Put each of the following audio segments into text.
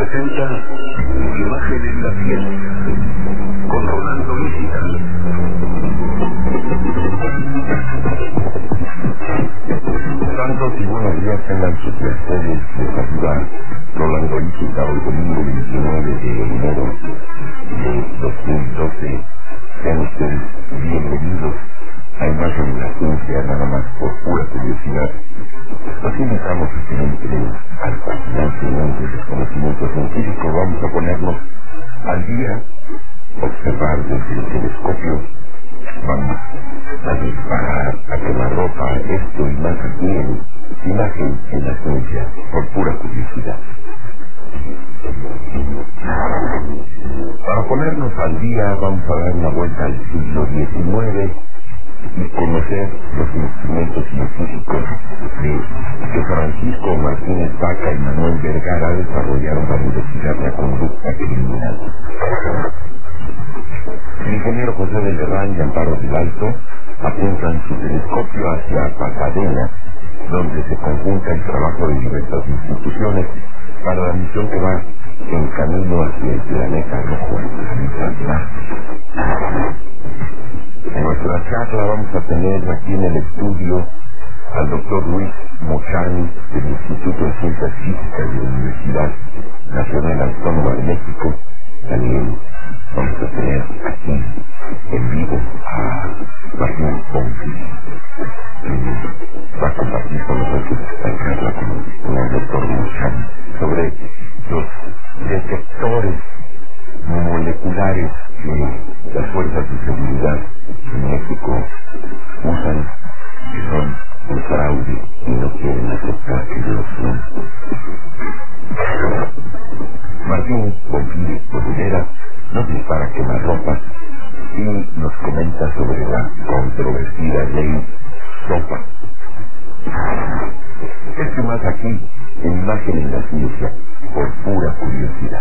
presenta Imagen en la Ciencia con Rolando Lísita. Santos y buenos días tengan sus mercedes. Les saluda Rolando Lísita hoy domingo 29 de enero de 2012. Sean ustedes bienvenidos a Imagen en la Ciencia, nada más por pura curiosidad. Los invitamos a que entren al fascinante mundo del desconocimiento científico. Vamos a ponernos al día, observar desde el telescopio, vamos a disparar, a quemarropa, esto y más aquí en Imagen en la Ciencia, por pura curiosidad. Para ponernos al día vamos a dar una vuelta al siglo XIX y conocer los instrumentos científicos que Francisco Martínez Vaca y Manuel Vergara desarrollaron para investigar la conducta criminal. El ingeniero José del Herrán y Amparo del Alto apuntan su telescopio hacia Pasadena, donde se conjunta el trabajo de diversas instituciones para la misión que va en camino hacia el planeta rojo, el planeta Marte. En nuestra charla vamos a tener aquí en el estudio al doctor Luis Mochani del Instituto de Ciencias Físicas de la Universidad Nacional Autónoma de México. También vamos a tener aquí en vivo a Martín Bonfil. Va a compartir con nosotros esta charla con el doctor Mochani sobre los detectores moleculares que las fuerzas de seguridad en México usan, que son un fraude y no quieren aceptar que lo son. Martín Bonfil de Rivera nos dispara quemarropa y nos comenta sobre la controvertida ley SOPA. Esto más aquí en Imagen en la Ciencia, por pura curiosidad.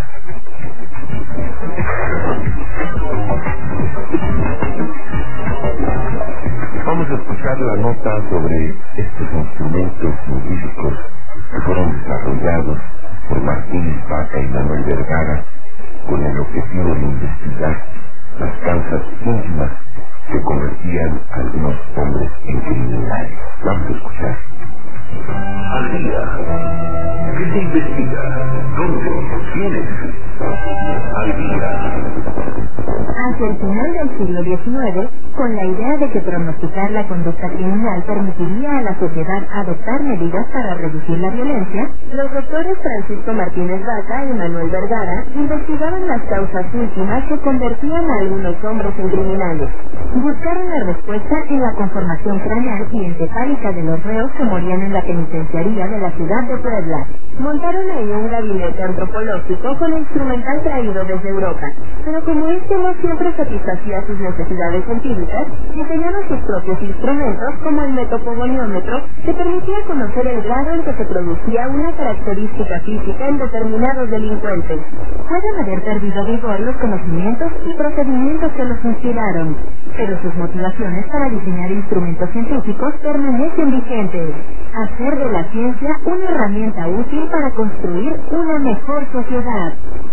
Vamos a escuchar la nota sobre estos instrumentos científicos que fueron desarrollados por Martínez Vaca y Manuel Vergara con el objetivo de investigar las causas íntimas que convertían a algunos hombres en criminales. Vamos a escuchar. Al día. ¿Qué se investiga? ¿Dónde? ¿Quiénes? Al día. Hacia el final del siglo XIX, con la idea de que pronosticar la conducta criminal permitiría a la sociedad adoptar medidas para reducir la violencia, los doctores Francisco Martínez Vaca y Manuel Vergara investigaron las causas últimas que convertían a algunos hombres en criminales. Buscaron la respuesta en la conformación craneal y encefálica de los reos que morían en la penitenciaría de la ciudad de Puebla. Montaron ahí un gabinete antropológico con instrumental traído desde Europa, pero como este no siempre satisfacía sus necesidades científicas, diseñaron sus propios instrumentos como el metopogoniómetro, que permitía conocer el grado en que se producía una característica física en determinados delincuentes. Pueden haber perdido vigor los conocimientos y procedimientos que los inspiraron, pero sus motivaciones para diseñar instrumentos científicos permanecen vigentes: hacer de la ciencia una herramienta útil para construir una mejor sociedad.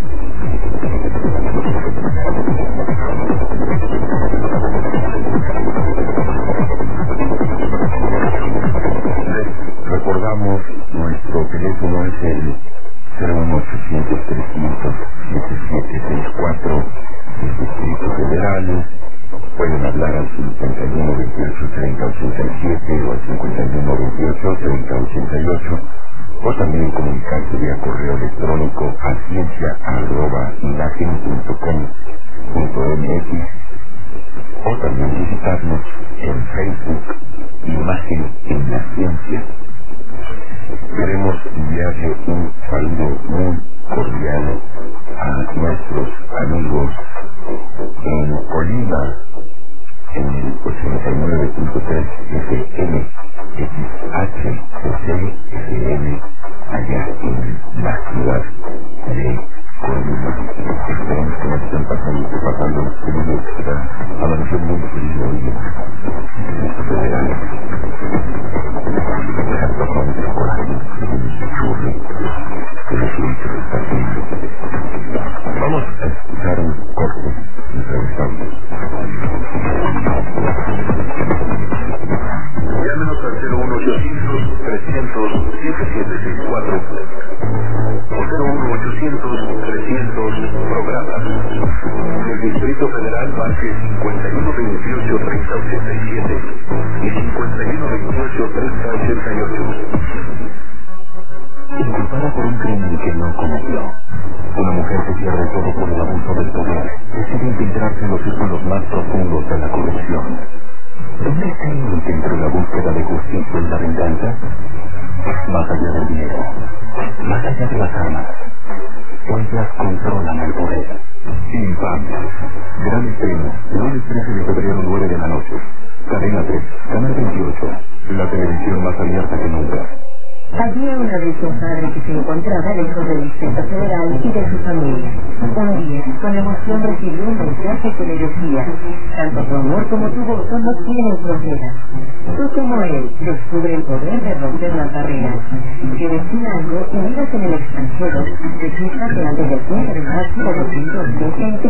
Recordamos, nuestro teléfono es el 01800-300-7764 del Distrito Federal. Pueden hablar al 51 28 30 87 o al 51 28 30 88, o también comunicarse vía correo electrónico a ciencia@imagen.com.mx, o también visitarnos en Facebook, Imagen en la Ciencia. Queremos enviarle un saludo muy cordial a nuestros amigos en Colima, en el 89.3 FM, XHCCFM, allá en la ciudad de Colima. Esperamos que no estén pasando los peligros que está avanzando muy feliz hoy en el Distrito Federal. Dejar pasar el coraje, el churri, que los está haciendo. marque 5128-3087 y 5128-3088. Inculpada por un crimen que no cometió, una mujer que pierde todo por el abuso del poder decide infiltrarse en los círculos más profundos de la corrupción. ¿Dónde está el límite entre la búsqueda de justicia y la venganza? Más allá del dinero, más allá de las armas, ellas controlan el poder. Infamias. Gran estreno, lunes 13 de febrero, 9 de la noche. Cadena 3, Canal 28, la televisión más abierta que nunca. Había una vez un padre que se encontraba lejos del Distrito Federal y de su familia. Un día, con emoción recibió un mensaje que le decía: tanto tu amor como tu voto no tienen fronteras. Tú como él, descubre el poder de romper las barreras. Si decía algo y vives en el extranjero, regístrate antes del 15 de marzo de 2012 en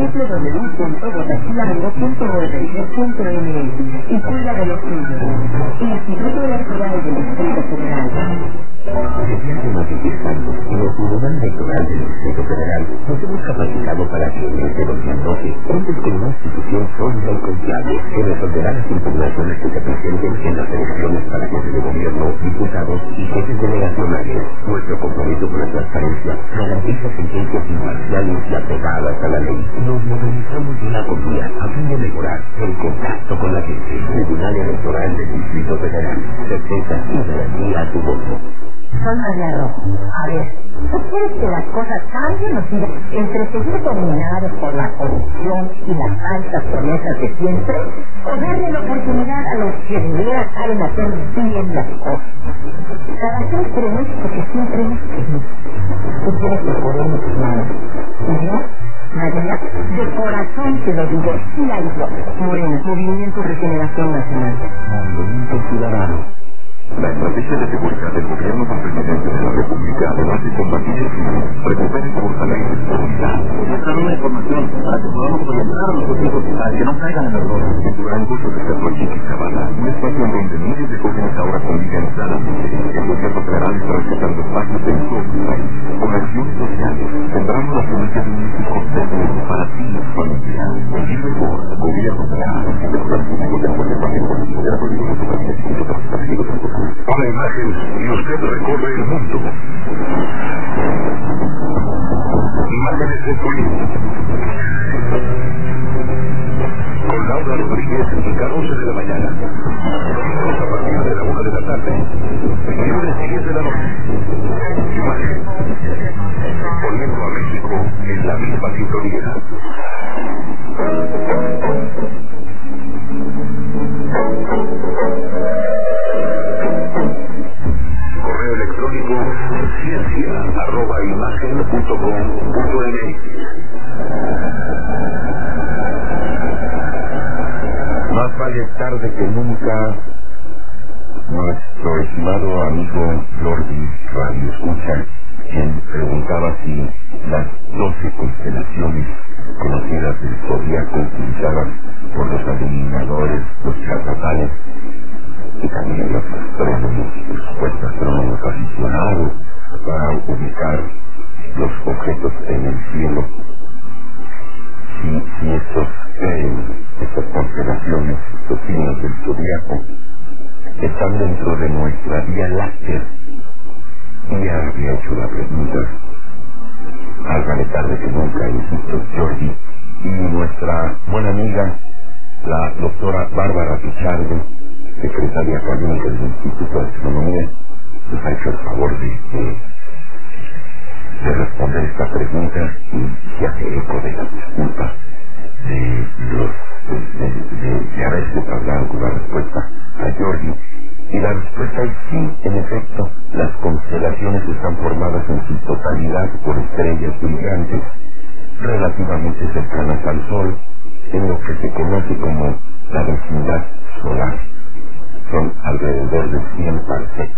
www.votacilango.org.mx y cuida de los tuyos. Instituto Electoral del Distrito Federal. Desde hace más de 10 años, en el Tribunal Electoral del Distrito Federal nos hemos capacitado para que en este 2012 cuentes con una institución sólida y confiable que resolverá las impugnaciones que se presenten en las elecciones para jefes de gobierno, diputados y jefes delegacionales. Nuestro compromiso con la transparencia garantiza sentencias imparciales y apegadas a la ley. Nos modernizamos día con día a fin de mejorar el contacto con la gente. Tribunal Electoral del Distrito Federal. Certeza y garantía a tu voto. Soy María Rojo. A ver, ¿tú quieres que las cosas cambien o sigan entre seguir dominados por la corrupción y las falsas promesas de siempre, o darle la oportunidad a los que de veras saben hacer bien las cosas? Cada quien creemos porque siempre hemos creído. Tú tienes el poder en tus manos. ¿Y yo? María, de corazón te lo digo, sí la hizo. Morena, Movimiento Regeneración Nacional. Movimiento Ciudadano. La estrategia de seguridad del gobierno del presidente de la República, además de combatir el crimen, recupera y fortalece la seguridad. Mostrar una información para que podamos orientar a nuestros hijos para que no caigan en error. En Durango se desarrolló Chiquisabala, un espacio en donde miles de jóvenes ahora conviven sanamente. El gobierno federal está respetando espacios en todo el país. Con acciones sociales, sembrando la semilla de un México seguro para ti y tu familia. Vivir mejor, gobierno federal. Una imagen y usted recorre el mundo. Imágenes de turismo. Con Laura Rodríguez y Carlos de la mañana. Domingos a partir de la 1 de la tarde. Lunes 10 de la noche. Imagen. Poniendo a México en la misma sintonía. Correo electrónico ciencia@imagen.com.mx. Más vale tarde que nunca. Nuestro estimado amigo Jordi Radio Escucha, quien preguntaba si las 12 constelaciones conocidas del zodiaco utilizadas por los adivinadores, los charlatanes y también los astrónomos, por supuesto astrónomos aficionados para ubicar los objetos en el cielo, si estas constelaciones, estos signos del zodiaco, están dentro de nuestra Vía Láctea. Y ya había hecho la pregunta, más vale tarde que nunca, insisto, Jordi, y nuestra buena amiga, la doctora Bárbara Pichardo, secretaria académica del Instituto de Astronomía, nos ha hecho el favor de responder esta pregunta y se hace eco de la disculpa de haberse tardado con la respuesta a Jordi. Y la respuesta es sí, en efecto, las constelaciones están formadas en su totalidad por estrellas brillantes relativamente cercanas al Sol, en lo que se conoce como la vecindad solar. Son alrededor de 100 parsecs.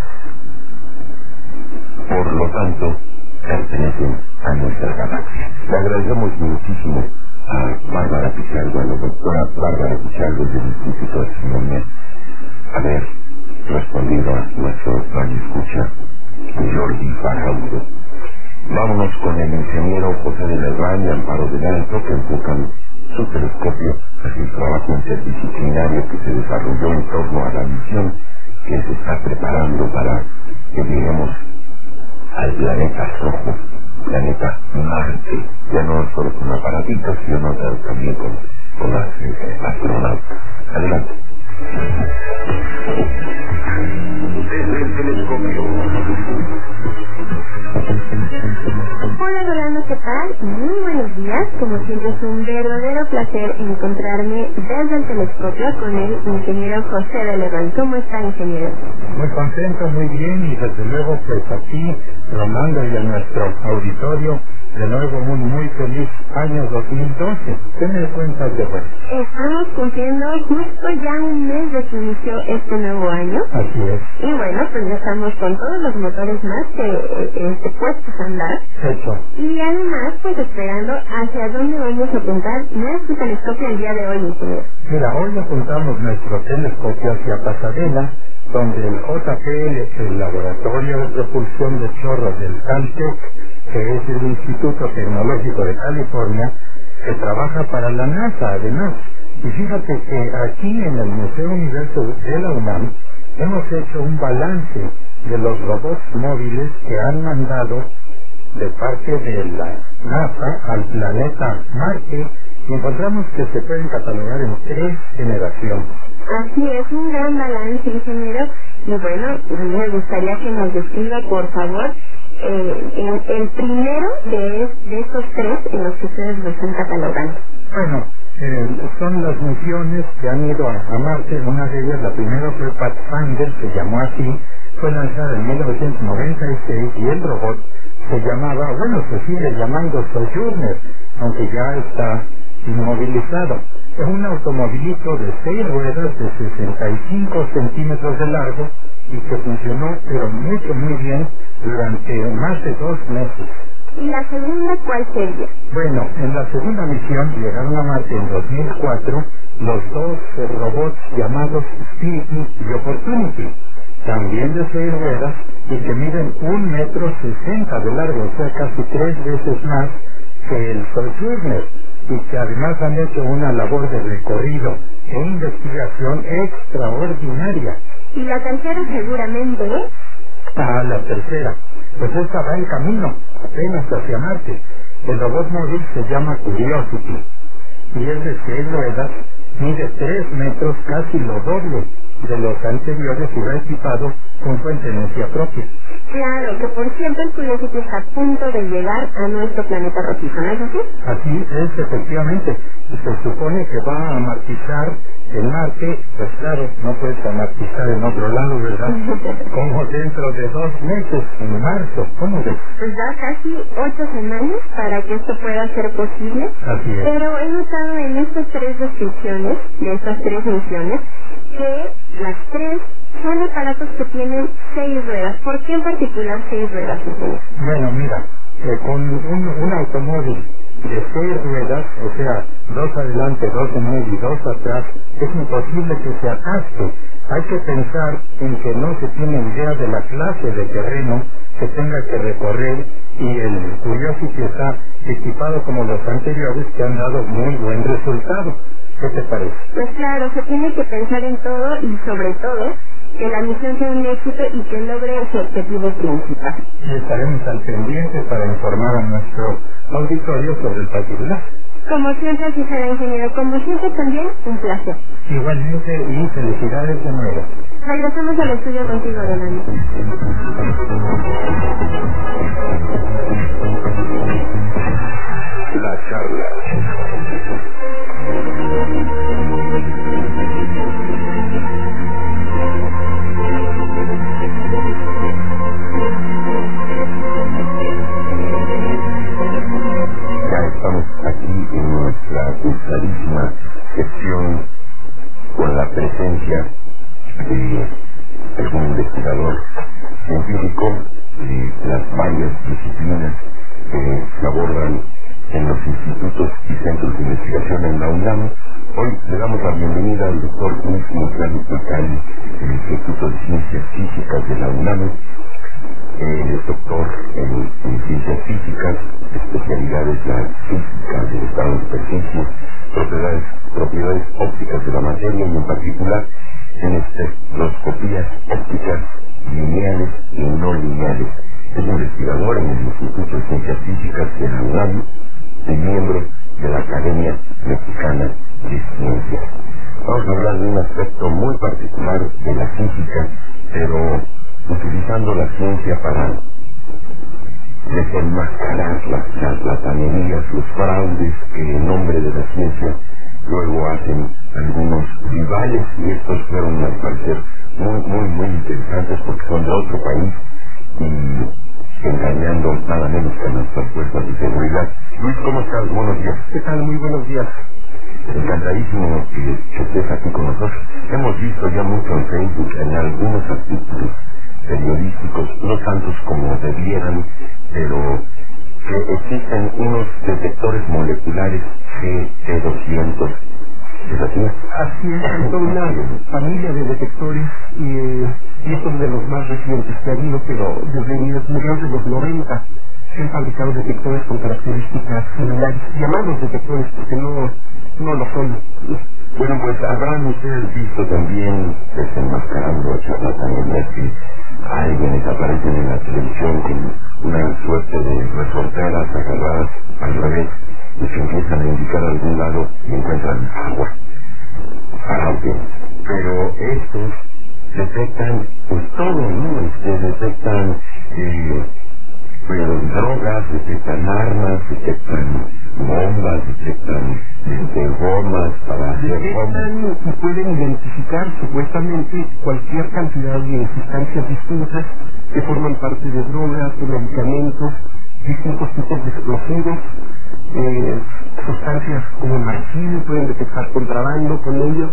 Por lo tanto, pertenecen a nuestra galaxia. Le agradecemos muchísimo a Bárbara Pichardo, a la doctora Bárbara Pichardo del Instituto de Astronomía, haber respondido a nuestro radio escucha Jordi Faraudo. Vámonos con el ingeniero José de Lerrán y Amparo de del Alto, que enfocan su telescopio hacia el trabajo interdisciplinario que se desarrolló en torno a la misión que se está preparando para que lleguemos al planeta rojo, planeta Marte, ya no solo con aparatitos, sino también con las astronautas. Adelante. Desde el telescopio. Hola Rolando, ¿qué tal? Muy buenos días. Como siempre es un verdadero placer encontrarme desde el telescopio con el ingeniero José de León. ¿Cómo está, ingeniero? Muy contento, muy bien, y desde luego pues aquí, Rolando, y a nuestro auditorio, de nuevo un muy feliz año 2012. ¿Qué me cuentas de bueno? Estamos cumpliendo justo ya un mes de que inició este nuevo año. Así es. Y bueno, pues ya estamos con todos los motores más que puestos a andar. Hecho. Y además, pues esperando hacia dónde vamos a apuntar nuestro telescopio el día de hoy, ingeniero. Mira, hoy apuntamos nuestro telescopio hacia Pasadena, donde el JPL, el Laboratorio de Propulsión de Chorros del Caltech, que es el Instituto Tecnológico de California, que trabaja para la NASA además. Y fíjate que aquí en el Museo Universo de la UNAM hemos hecho un balance de los robots móviles que han mandado de parte de la NASA al planeta Marte, y encontramos que se pueden catalogar en 3 generaciones. Así es, un gran balance, ingeniero. Y bueno, me gustaría que nos describa, por favor, el primero de estos 3 en los que ustedes lo están catalogando. Bueno, son las misiones que han ido a Marte. Una de ellas, la primera fue Pathfinder, se llamó así, fue lanzada en 1996, y el robot se llamaba, se sigue llamando Sojourner, aunque ya está inmovilizado. Es un automovilito de 6 ruedas de 65 centímetros de largo y que funcionó pero muy bien durante más de 2 meses. ¿Y la segunda cuál sería? Bueno, en la segunda misión llegaron a Marte en 2004 los 2 robots llamados Spirit y Opportunity, también de 6 ruedas y que miden 1,60 m de largo, o sea, casi 3 veces más que el Sojourner, y que además han hecho una labor de recorrido e investigación extraordinaria. ¿Y la tercera seguramente es? La tercera, pues esta va en camino, apenas hacia Marte. El robot móvil se llama Curiosity, y es de 6 ruedas, mide 3 metros, casi lo doble de los anteriores, y va equipado con fuente de energía propia. Claro, que por cierto el Curiosity está a punto de llegar a nuestro planeta rojizo, ¿no es así? Así es, efectivamente. Se supone que va a amartizar en Marte, pues claro, no puedes amartizar en otro lado, ¿verdad? Como dentro de 2 meses, en marzo, ¿cómo ves? Pues da casi 8 semanas para que esto pueda ser posible. Así es. Pero he notado en estas 3 descripciones, de estas 3 misiones, que las 3 son aparatos que tienen 6 ruedas. ¿Por qué en particular 6 ruedas? Bueno, mira, con un automóvil de 6 ruedas, o sea, 2 adelante, 2 en medio y 2 atrás, es imposible que se atasque. Hay que pensar en que no se tiene idea de la clase de terreno que tenga que recorrer, y el Curiosity está equipado como los anteriores, que han dado muy buen resultado. ¿Qué te parece? Pues claro, se tiene que pensar en todo, y sobre todo que la misión sea un éxito y que logre su objetivo principal. Y estaremos al pendiente para informar a nuestro auditorio sobre el particular. Como siempre, así será, ingeniero. Como siempre, también un placer. Igualmente, y felicidades de nuevo. Regresamos al estudio contigo, Rolando. La charla. Ya estamos aquí en nuestra gustadísima sección con la presencia de algún investigador científico de las varias disciplinas que se abordan en los institutos y centros de investigación en la UNAM. Hoy le damos la bienvenida al doctor Luis Montlán Picali del Instituto de Ciencias Físicas de la UNAM. Él es doctor en ciencias físicas, especialidad es la física del estado de superficie, propiedades ópticas de la materia y en particular en espectroscopías ópticas lineales y no lineales. Es investigador en el Instituto de Ciencias Físicas de la UNAM y miembro de la Academia Mexicana de Ciencias. Vamos a hablar de un aspecto muy particular de la física, pero utilizando la ciencia para desenmascarar las charlatanerías, los fraudes que en nombre de la ciencia luego hacen algunos rivales, y estos fueron al parecer muy interesantes porque son de otro país y engañando nada menos que a nuestras fuerzas de seguridad. Luis, ¿cómo estás? Buenos días. ¿Qué tal? Muy buenos días. Encantadísimo que estés aquí con nosotros. Hemos visto ya mucho en Facebook en algunos artículos periodísticos, no tantos como debieran, pero que existen unos detectores moleculares GT200. ¿Es así? Así es, hay toda una familia de detectores y estos de los más recientes que ha habido, pero desde mediados de los 90 se han fabricado detectores con características similares, llamados detectores porque no lo son. Bueno, pues habrán ustedes visto también desenmascarando charlatanerías que alguienes aparecen en la televisión con una suerte de resorteras agarradas al revés y que empiezan a indicar a algún lado y encuentran agua. Fraude. Pero estos detectan pues todo, ¿no? Detectan drogas, detectan armas, detectan bombas, detectan gomas para hacer bombas. Y pueden identificar supuestamente cualquier cantidad de sustancias distintas que forman parte de drogas, de medicamentos, distintos tipos de explosivos, sustancias como el marfil, pueden detectar contrabando con ellos.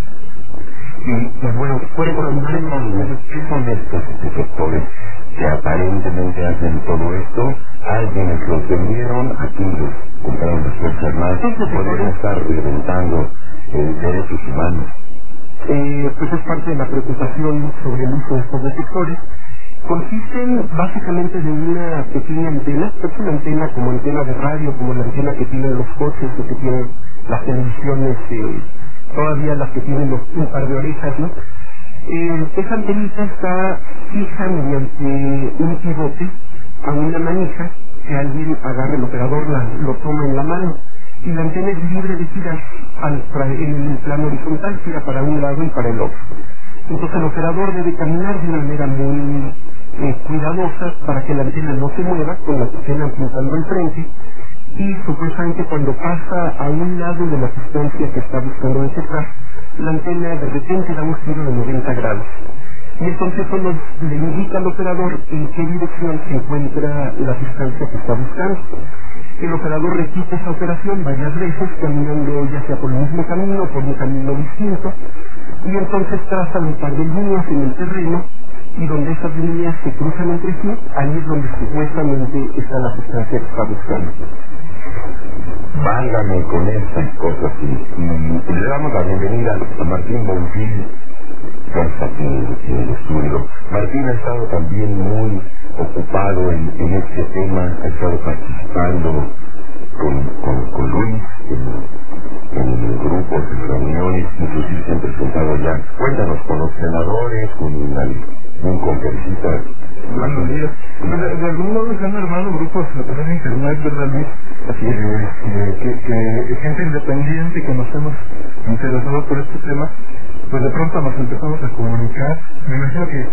Y bueno, ¿qué son estos detectores que aparentemente hacen todo esto? Alguienes los vendieron, aquí los compraron las Fuerzas Armadas, podrían estar reventando derechos humanos. Pues es parte de la preocupación sobre el uso de estos detectores. Consisten básicamente de una pequeña antena, es una antena como antena de radio, como la antena que tienen los coches o que tienen las televisiones, todavía las que tienen un par de orejas, ¿no? Esa antenita está fija mediante un pivote a una manija que alguien agarra, el operador lo toma en la mano y la antena es libre de girar en el plano horizontal, gira para un lado y para el otro. Entonces el operador debe caminar de una manera muy cuidadosa para que la antena no se mueva, con la antena apuntando al frente, y supuestamente cuando pasa a un lado de la sustancia que está buscando detectar, la antena de repente da un giro de 90 grados. Y entonces eso le indica al operador en qué dirección se encuentra la sustancia que está buscando. El operador repite esa operación varias veces, caminando ya sea por el mismo camino o por un camino distinto, y entonces trazan un par de líneas en el terreno, y donde esas líneas se cruzan entre sí, ahí es donde supuestamente está la sustancia que está buscando. Válgame con estas cosas y le damos la bienvenida a Martín Bonfil, que está aquí en el estudio. Martín ha estado también muy ocupado en este tema, ha estado participando con Luis en grupos, en reuniones, inclusive se han presentado ya. Cuéntanos, con los senadores, con un conferencista. Buenos días. De algún modo se han armado grupos a través de internet, ¿verdad, Luis? Así es. Que gente independiente que nos hemos interesado por este tema, pues de pronto nos empezamos a comunicar. Me imagino que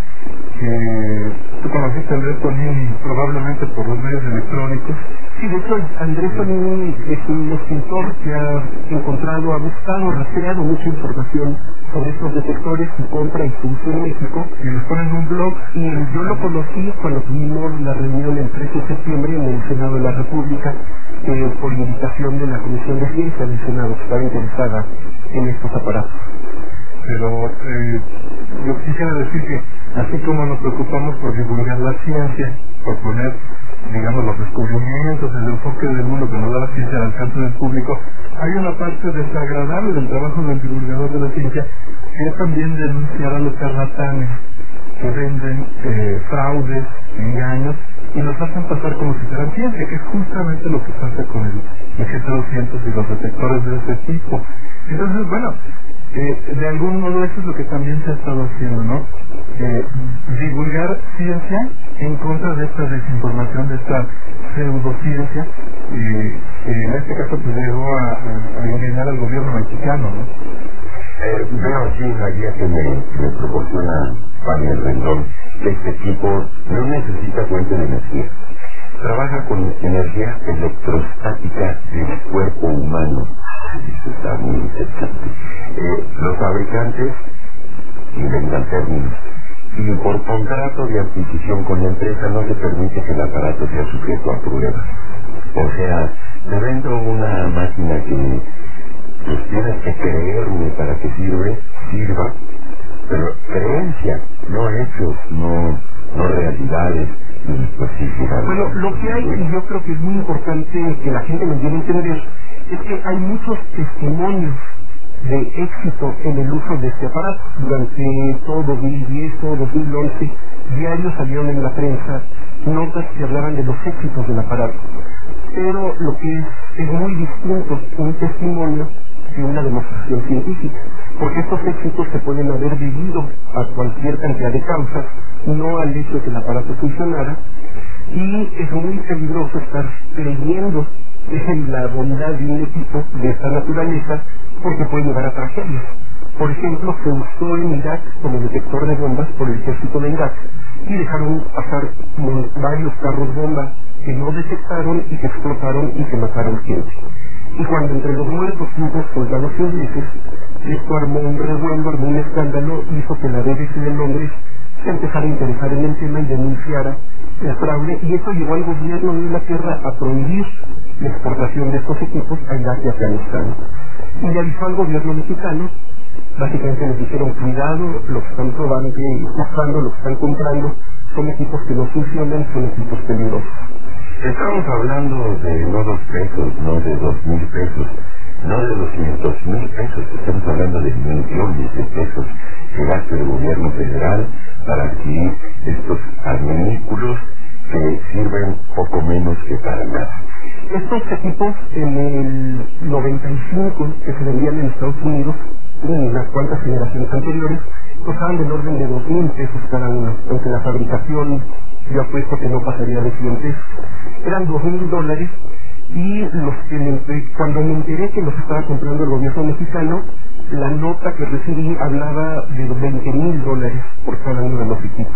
tú conociste a Andrés Tonín probablemente por los medios electrónicos. Sí, de hecho Andrés Tonín es un escritor que ha encontrado, ha buscado, rastreado mucha información sobre estos detectores, su compra y su uso en México, y los pone en un blog. Y yo lo conocí cuando tuvimos la reunión el 13 de septiembre en el Senado de la República, por invitación de la Comisión de Ciencia del Senado, que estaba interesada en estos aparatos. Pero yo quisiera decir que así como nos preocupamos por divulgar la ciencia, por poner, digamos, los descubrimientos, el enfoque del mundo que nos da la ciencia al alcance del público, hay una parte desagradable del trabajo del divulgador de la ciencia, que es también denunciar a los charlatanes que venden fraudes, engaños, y nos hacen pasar como si fueran ciencia, que es justamente lo que pasa con el GT ultrasonidos y los detectores de ese tipo. Entonces, bueno, de algún modo eso es lo que también se ha estado haciendo, ¿no? Divulgar ciencia en contra de esta desinformación, de esta pseudociencia, en este caso pues llegó a eliminar al gobierno mexicano, ¿no? Veo aquí una guía que me proporciona Daniel Rendón, que este tipo no necesita fuente de energía. Trabaja con energía electrostática del cuerpo humano. Eso está muy interesante. Los fabricantes inventan términos y por contrato de adquisición con la empresa no se permite que el aparato sea sujeto a pruebas. O sea, te vendo una máquina que pues tienes que creerme para que sirva, pero creencia, no hechos, no realidades. Pues sí, bueno, lo que hay, y yo creo que es muy importante que la gente lo debe entender, es que hay muchos testimonios de éxito en el uso de este aparato. Durante todo 2010, todo 2011, diarios salieron en la prensa notas que hablaban de los éxitos del aparato. Pero lo que es muy distinto un testimonio de una demostración científica, porque estos éxitos se pueden haber debido a cualquier cantidad de causas, no al hecho de que el aparato funcionara, y es muy peligroso estar creyendo en la bondad de un equipo de esta naturaleza, porque puede llevar a tragedias. Por ejemplo, se usó en Irak como detector de bombas por el ejército de Irak, y dejaron pasar varios carros bomba que no detectaron y que explotaron y que mataron gente. Y cuando entre los muertos hubo soldados ingleses, esto armó un revuelo, armó un escándalo, hizo que la BBC de Londres se empezara a interesar en el tema y denunciara el fraude, y eso llevó al gobierno de Inglaterra a prohibir la exportación de estos equipos a Irak y Afganistán. Y le avisó al gobierno mexicano, básicamente les dijeron: cuidado, lo que están probando, usando, lo que están comprando, son equipos que no funcionan, son equipos peligrosos. Estamos hablando de no 2 pesos, no de 2,000 pesos, no de 200,000 pesos, estamos hablando de millones de pesos que gasta el gobierno federal para adquirir estos artículos que sirven poco menos que para nada. Estos equipos en el 95 que se vendían en Estados Unidos, en las cuantas generaciones anteriores, costaban del orden de 2,000 pesos cada uno, aunque la fabricación yo apuesto que no pasaría de 100 pesos. Eran $2,000, y cuando me enteré que los estaba comprando el gobierno mexicano, la nota que recibí hablaba de $20,000 por cada uno de los equipos.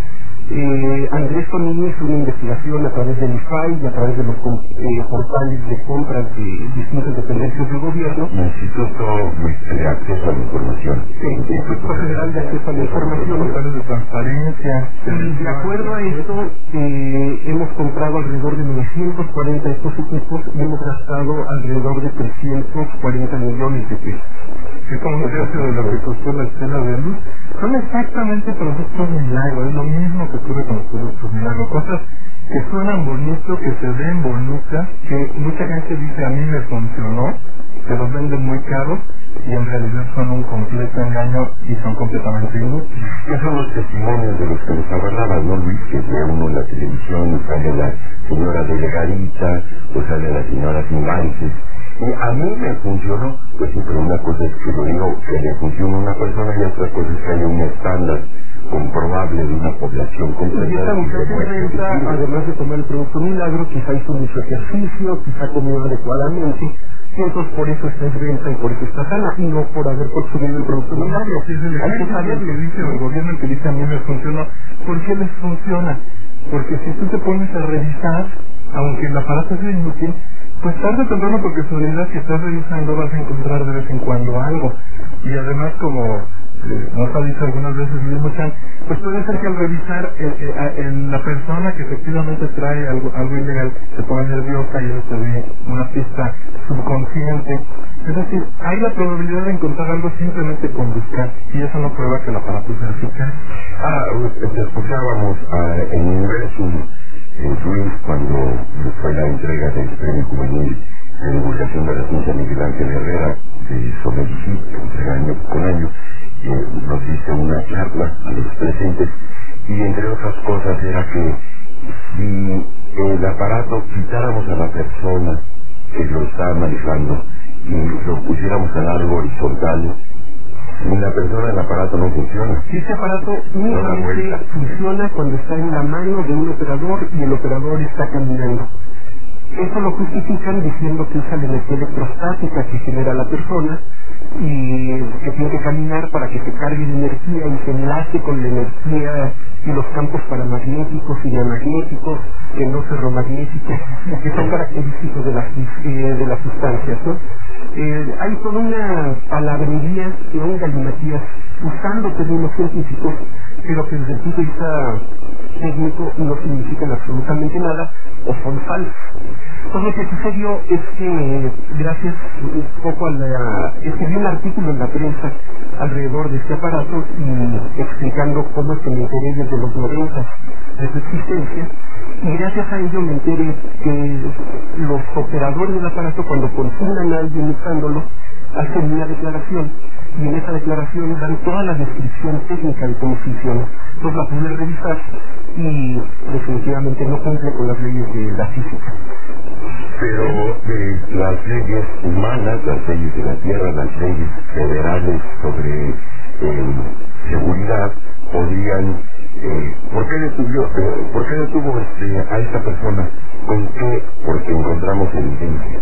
Andrés Tonini hizo una investigación a través del IFAI y a través de los portales de compras de distintas dependencias del gobierno. Instituto de Acceso a la Información. Sí, Instituto Federal de Acceso a la Información. Portales de transparencia. Y de acuerdo a esto, hemos comprado alrededor de 940 de estos equipos y hemos gastado alrededor de 340 millones de pesos. Que como un tercio de lo que costó la Estela de Luz. Son exactamente productos milagro, es lo mismo que ocurre con los productos milagro, cosas que suenan bonito, que se ven bonitas, que mucha gente dice: a mí me funcionó, que los venden muy caros, y en realidad son un completo engaño y son completamente inútiles. ¿Qué son los testimonios de los que les hablaba, no, Luis? Que ve uno en la televisión, sale la señora delegadita, o sale la señora sin varices. Y a mí me funcionó, pues sí, pero una cosa es que lo digo, que le funciona a una persona, y otra cosa es que haya un estándar comprobable de una población completa. Y esta muchacha renta, además de tomar el producto milagro, quizá hizo mucho ejercicio, quizá comió adecuadamente, y entonces por eso está en renta y por eso está sana, y no por haber consumido el producto milagro. Hay que saber lo que dice el gobierno, el que dice: a mí me funcionó. ¿Por qué les funciona? Porque si tú te pones a revisar, aunque el aparato sea inútil, pues tarde o temprano, por casualidad, si estás revisando, vas a encontrar de vez en cuando algo. Y además, como nos ha dicho algunas veces Luis Muchán, pues puede ser que al revisar en la persona que efectivamente trae algo ilegal se ponga nerviosa y eso te dé una pista subconsciente. Es decir, hay la probabilidad de encontrar algo simplemente con buscar, y eso no prueba que el aparato sea eficaz. Te escuchábamos en Universum, Luis, cuando fue la entrega del Premio Juvenil de Divulgación de la Ciencia Miguel Ángel Herrera de Somergí, que entrega año con año, nos hizo una charla a los presentes, y entre otras cosas era que si el aparato quitáramos a la persona que lo está manejando y lo pusiéramos en algo horizontal, y la persona del aparato no funciona. Este aparato únicamente funciona cuando está en la mano de un operador y el operador está caminando. Eso lo justifican diciendo que usa la energía electrostática que genera la persona y que tiene que caminar para que se cargue de energía y se enlace con la energía y los campos paramagnéticos y diamagnéticos, que no ferromagnéticos, que son característicos de las sustancias, ¿no? Hay toda una palabrería, un galimatías, usando términos científicos, pero que desde el punto de vista técnico no significan absolutamente nada o son falsos. Entonces lo que sucedió es que gracias un poco escribí un artículo en la prensa alrededor de este aparato y explicando cómo es que me enteré desde los 90 de su existencia, y gracias a ello me enteré que los operadores del aparato, cuando consignan a alguien usándolo, hacen una declaración, y en esa declaración dan toda la descripción técnica de cómo funciona. Entonces la pude revisar y definitivamente no cumple con las leyes de la física. Pero las leyes humanas, las leyes de la Tierra, las leyes federales sobre seguridad, podrían... ¿Por qué detuvo a esta persona? ¿Con qué? Porque encontramos evidencia.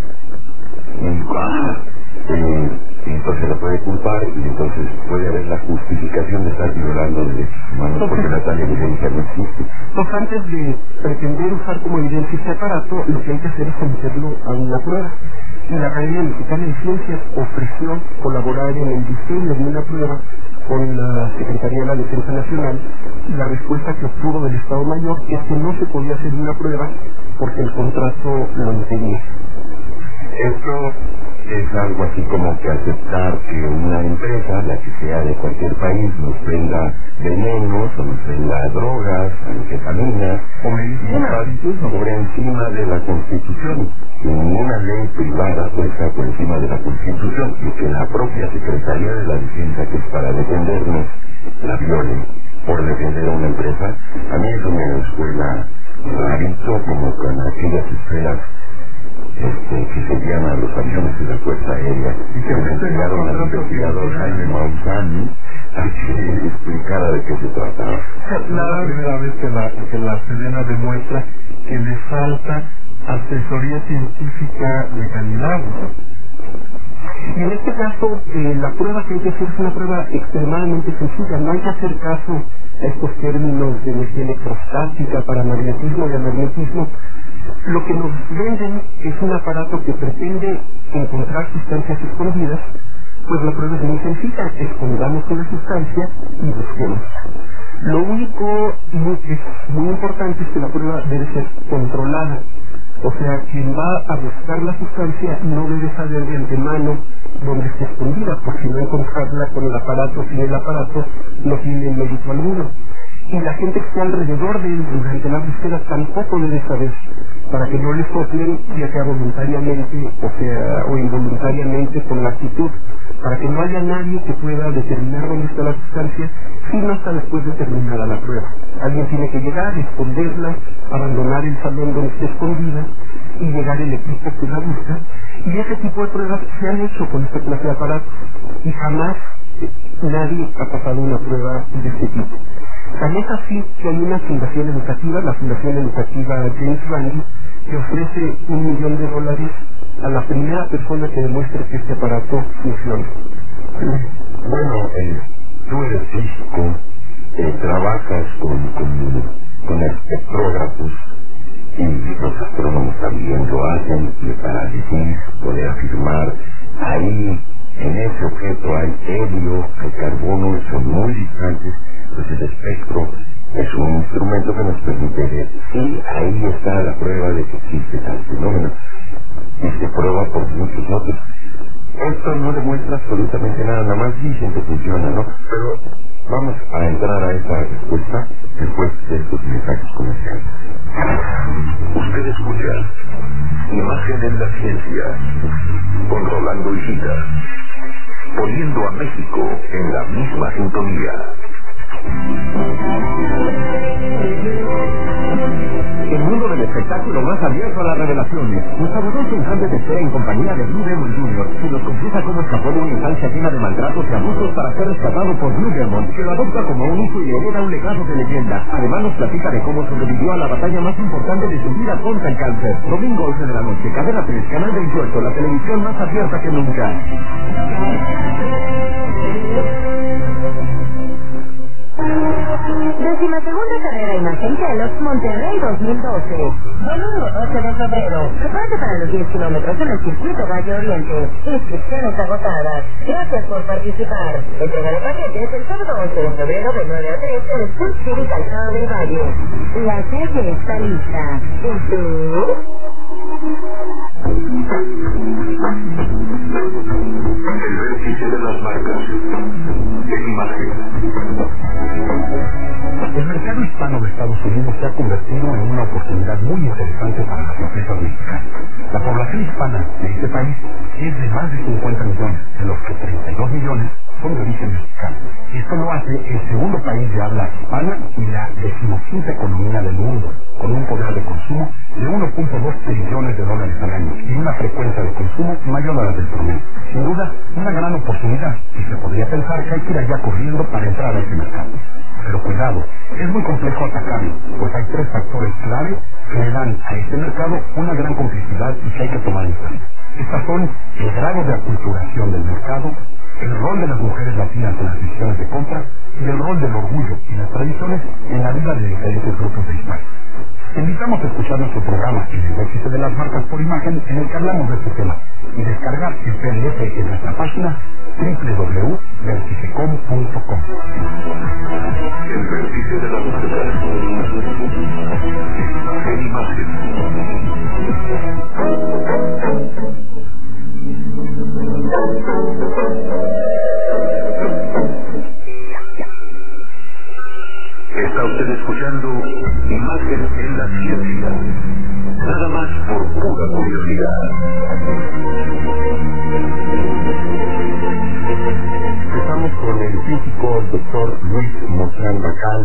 Entonces la puede culpar y entonces puede haber la justificación de estar violando derechos humanos porque la tal evidencia no existe. Entonces antes de pretender usar como evidencia este aparato, lo que hay que hacer es someterlo a una prueba. Y la Academia Mexicana de Ciencias ofreció colaborar en el diseño de una prueba con la Secretaría de la Defensa Nacional, y la respuesta que obtuvo del Estado Mayor es que no se podía hacer una prueba porque el contrato lo impedía. Esto es algo así como que aceptar que una empresa, la que sea de cualquier país, nos venda venenos o nos venda drogas, anfetaminas o medicinas por encima de la Constitución. Que ninguna ley privada puede estar por encima de la Constitución y que la propia Secretaría de la Defensa, que es para defendernos, la viole por defender a una empresa. A mí eso me suena rarito, como con aquellas esferas que se llaman los aviones de la Fuerza Aérea, y que me entregaron al investigador Jaime Maussan a que explicara de qué se trataba. La primera vez que la Sedena demuestra que le falta asesoría científica de calidad. Y en este caso, la prueba que hay que hacer es una prueba extremadamente sencilla. No hay que hacer caso a estos términos de energía electrostática, paramagnetismo, diamagnetismo. Lo que nos venden es un aparato que pretende encontrar sustancias escondidas, pues la prueba es muy sencilla: escondamos una sustancia y busquemos. Lo único que es muy importante es que la prueba debe ser controlada. O sea, quien va a buscar la sustancia no debe saber de antemano dónde está escondida, porque no encontrarla con el aparato, sin el aparato, no tiene mérito alguno. Y la gente que está alrededor de él durante la búsqueda tampoco debe saber, para que no le soplen, ya sea voluntariamente o involuntariamente con la actitud, para que no haya nadie que pueda determinar dónde está la sustancia, sino hasta después de terminada la prueba. Alguien tiene que llegar, esconderla, abandonar el salón donde está escondida y llegar el equipo que la busca. Y ese tipo de pruebas se han hecho con esta clase de aparatos y jamás nadie ha pasado una prueba de este tipo. Tan es así que hay una fundación educativa, la Fundación Educativa James Randi, que ofrece $1 millón a la primera persona que demuestre que este aparato funciona. Bueno, tú eres físico, trabajas con espectrógrafos, y los astrónomos también lo hacen, y para decir, poder afirmar, ahí en ese objeto hay helio, hay carbono, son muy distantes. Entonces el espectro es un instrumento que nos permite ver si ahí está la prueba de que existe tal fenómeno, y se prueba por muchos otros. Esto no demuestra absolutamente nada más dicen que funciona, ¿no? Pero vamos a entrar a esa respuesta después de estos mensajes comerciales. Usted escucha Imagen en la Ciencia con Rolando Hijita, poniendo a México en la misma sintonía. El mundo de espectáculo más abierto a las revelaciones. Un sabroso instante de espera en compañía de Blue Demon Jr., que nos confiesa cómo escapó de una infancia llena de maltratos y abusos para ser rescatado por Blue Demon, que lo adopta como un hijo y le hereda un legado de leyenda. Además nos platica de cómo sobrevivió a la batalla más importante de su vida contra el cáncer. Domingo 11 de la noche, Cadena 3, Canal 28, la televisión más abierta que nunca. Segunda carrera Imagen Kelox Monterrey 2012. Domingo 12 de febrero. Prepárate para los 10 kilómetros en el circuito Valle Oriente. Inscripciones agotadas. Gracias por participar. Entrega de paquetes el sábado 11 de febrero de 9 a 3 en el Food City Calzado del Valle. La calle está lista. ¿Y tú? El vértice de las marcas. En Imagen. El mercado hispano de Estados Unidos se ha convertido en una oportunidad muy interesante para las empresas mexicanas. La población hispana de este país es de más de 50 millones, de los que 32 millones son de origen mexicano. Esto lo hace el segundo país de habla hispana y la 15ª economía del mundo, con un poder de consumo de 1.2 trillones de dólares al año y una frecuencia de consumo mayor a la del promedio. Sin duda, una gran oportunidad, y se podría pensar que hay que ir allá corriendo para entrar a ese mercado. Pero cuidado, es muy complejo atacarlo, pues hay 3 factores clave que le dan a este mercado una gran complejidad y que hay que tomar en cuenta. Estas son el grado de aculturación del mercado, el rol de las mujeres latinas en las decisiones de compra y el rol del orgullo y las tradiciones en la vida de diferentes grupos de hispanos. Te invitamos a escuchar nuestro programa en el vértice de las marcas por Imagen, en el que hablamos de este tema, y descargar el PDF en nuestra página www.verticecom.com. El vértice de las marcas. En Imagen. Está usted escuchando Imagen en la Ciencia. Nada más por pura curiosidad. Empezamos con el físico doctor Luis Mostrán Bacal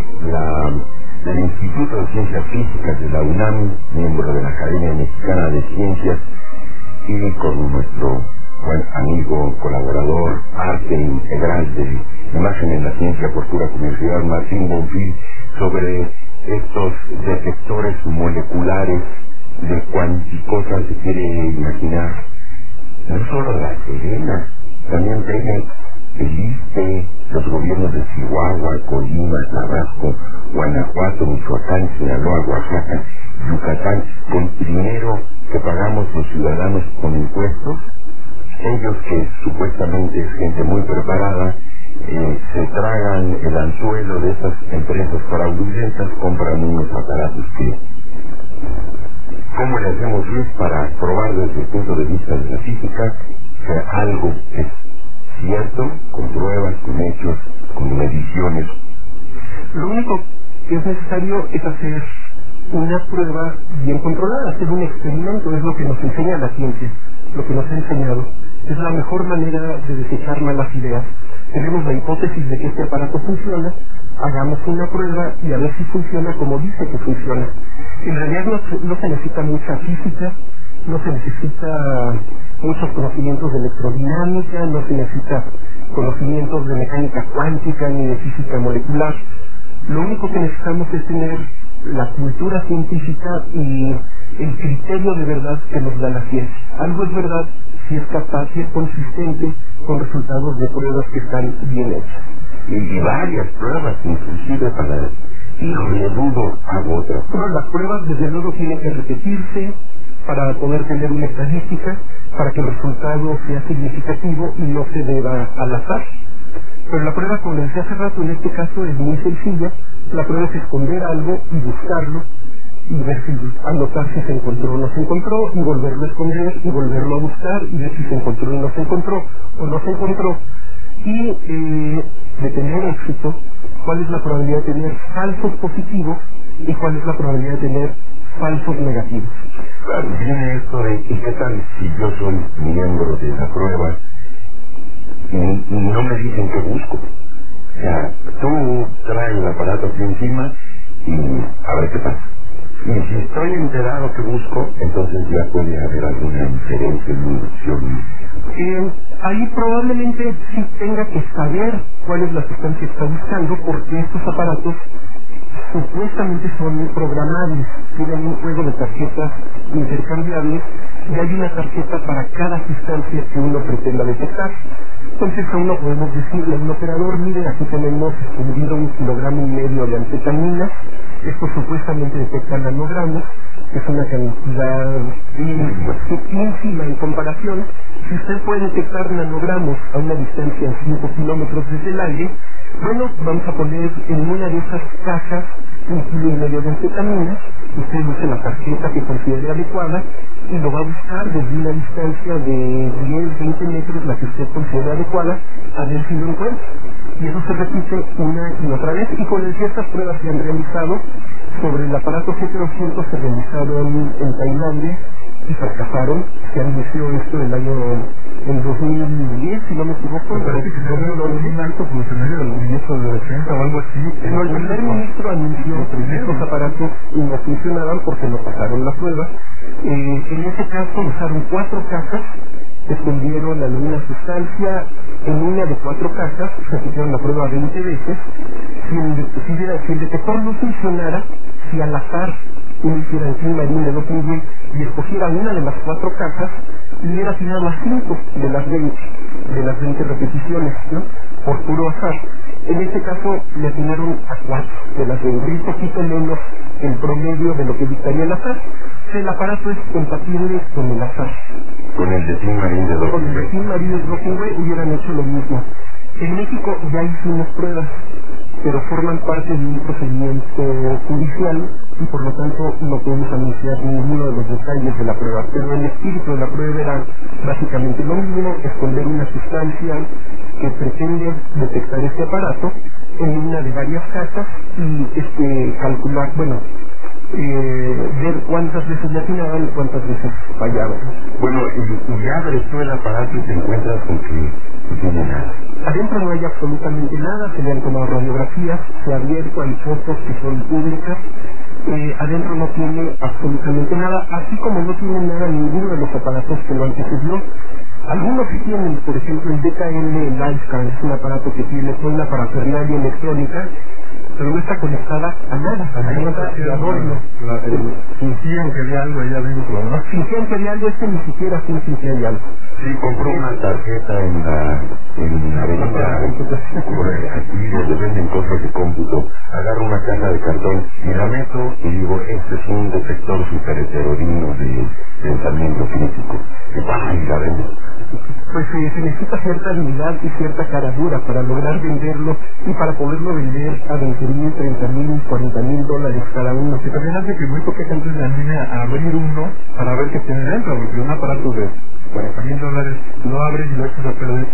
del Instituto de Ciencias Físicas de la UNAM, miembro de la Academia Mexicana de Ciencias, y con nuestro buen amigo, colaborador, arte integral de Imagen en la Ciencia por pura curiosidad, Martín Bonfil, sobre estos detectores moleculares de cuanticosas se quiere imaginar. No solo la Serena, también pegan el ISSSTE, los gobiernos de Chihuahua, Colima, Tabasco, Guanajuato, Michoacán, Sinaloa, Oaxaca, Yucatán, con dinero que pagamos los ciudadanos con impuestos. Ellos, que supuestamente es gente muy preparada, se tragan el anzuelo de esas empresas fraudulentas, compran unos aparatos que... ¿Cómo le hacemos, Luis, para probar desde el punto de vista de la física que algo es cierto, con pruebas, con hechos, con mediciones? Lo único que es necesario es hacer una prueba bien controlada, hacer un experimento, es lo que nos enseña la ciencia, lo que nos ha enseñado. Es la mejor manera de desechar malas ideas. Tenemos la hipótesis de que este aparato funciona, hagamos una prueba y a ver si funciona como dice que funciona. En realidad no se necesita mucha física, no se necesita muchos conocimientos de electrodinámica, no se necesita conocimientos de mecánica cuántica ni de física molecular. Lo único que necesitamos es tener la cultura científica y el criterio de verdad que nos da la ciencia. Algo es verdad si es capaz, si es consistente con resultados de pruebas que están bien hechas. Y varias pruebas, inclusive para... Híjole, dudo, hago otra. Pero las pruebas desde luego tienen que repetirse para poder tener una estadística, para que el resultado sea significativo y no se deba al azar. Pero la prueba, como les decía hace rato, en este caso es muy sencilla. La prueba es esconder algo y buscarlo y ver si, anotar si se encontró o no se encontró, y volverlo a esconder y volverlo a buscar y ver si se encontró y no se encontró o no se encontró. Y de tener éxito, cuál es la probabilidad de tener falsos positivos y cuál es la probabilidad de tener falsos negativos. Claro, viene esto de, ¿y qué tal si yo soy miembro de la prueba y no me dicen qué busco? O sea, tú traes el aparato aquí encima y a ver qué pasa. Y si estoy enterado que busco, entonces ya puede haber alguna diferencia en mi opción. Ahí probablemente sí tenga que saber cuál es la sustancia que está buscando, porque estos aparatos supuestamente son programables, tienen un juego de tarjetas intercambiables y hay una tarjeta para cada sustancia que uno pretenda detectar. Entonces a uno podemos decirle a un operador, mire, aquí tenemos escondido 1,5 kilogramos de anfetaminas, esto supuestamente detecta nanogramos, que es una cantidad ínfima en comparación. Si usted puede detectar nanogramos a una distancia de 5 kilómetros desde el aire, bueno, vamos a poner en una de esas cajas 1,5 kilos de anfetamina, usted use la tarjeta que considere adecuada y lo va a buscar desde una distancia de 10-20 metros, la que usted considere adecuada, a ver si lo encuentra. Y eso se repite una y otra vez, y con ciertas pruebas que han realizado sobre el aparato G300 se realizaron en Tailandia y fracasaron. Se inició esto en 2010, si no me equivoco. Me parece que se dio un alto funcionario del ministro de Defensa o algo así. No, el primer ministro anunció que estos aparatos no funcionaban porque no pasaron la prueba. En ese caso usaron 4 cajas, escondieron alguna sustancia en una de 4 cajas, repitieron la prueba 20 veces. Si el detector no funcionara, si al azar uno hiciera el Silmarín de doping y escogiera una de las 4 cajas, le hubiera tirado a 5 de las 20 repeticiones, ¿no? Por puro azar. En este caso le atinaron a 4 de las 20, un poquito menos el promedio de lo que dictaría el azar. El aparato es compatible con el azar. Con el de Silmarín de Con el de Silmarín de doping hubieran hecho lo mismo. En México ya hicimos pruebas, pero forman parte de un procedimiento judicial y por lo tanto no podemos anunciar ninguno de los detalles de la prueba. Pero el espíritu de la prueba era básicamente lo mismo: esconder una sustancia que pretende detectar este aparato en una de varias cajas y calcular, ver cuántas veces le atinaban y cuántas veces fallaban. Bueno, y abres tú el aparato y te encuentras con que no tiene nada. Adentro no hay absolutamente nada, se le han tomado radiografías, se ha abierto, hay fotos que son públicas. Adentro no tiene absolutamente nada, así como no tiene nada ninguno de los aparatos que lo antecedió. Algunos sí tienen, por ejemplo, el DKL LifeScan, es un aparato que tiene toda la parafernalia electrónica, pero no está conectada a nada, de adorno. Fingían que había algo allá adentro, ¿no? Fingían que había algo, ni siquiera fingen que hay algo. Sí, compró una tarjeta en la avenida, aquí donde venden cosas de cómputo, agarro una caja de cartón y la meto y digo, este es un detector super heterodoxo de pensamiento crítico, que pasa y la vendo. Pues se necesita cierta habilidad y cierta cara dura para lograr venderlo y para poderlo vender a $20,000, $30,000, $40,000 cada uno. Que también hace que muy poca gente se anime a abrir uno para ver qué tiene dentro, porque un aparato de $40,000 lo abres y lo echas a perder.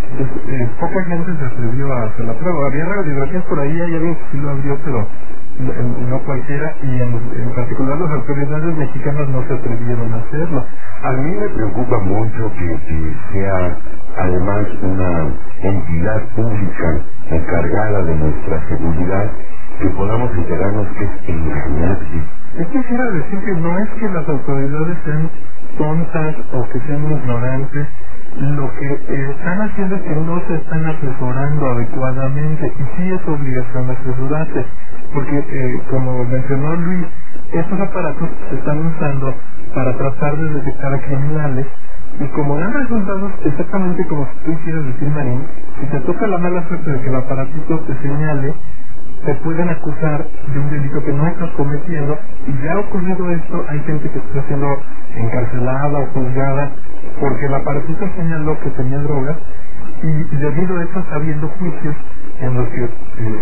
Poca gente se atrevió a hacer la prueba. Había radiografías por ahí, hay alguien que sí lo abrió, pero no cualquiera, y en particular las autoridades mexicanas no se atrevieron a hacerlo. A mí me preocupa mucho que sea además una entidad pública encargada de nuestra seguridad, que podamos enterarnos que es engañarse. Es que quisiera decir que no es que las autoridades sean tontas o que sean ignorantes, lo que están haciendo es que no se están asesorando adecuadamente, y sí es obligación asesorarse, porque como mencionó Luis, estos aparatos se están usando para tratar de detectar a criminales, y como dan resultados exactamente como si tú hicieras decir, Marín, si te toca la mala suerte de que el aparatito te señale, te pueden acusar de un delito que no estás cometiendo, y ya ha ocurrido esto, hay gente que está siendo encarcelada o juzgada porque el aparatito señaló que tenía drogas, y debido a eso está habiendo juicios en los que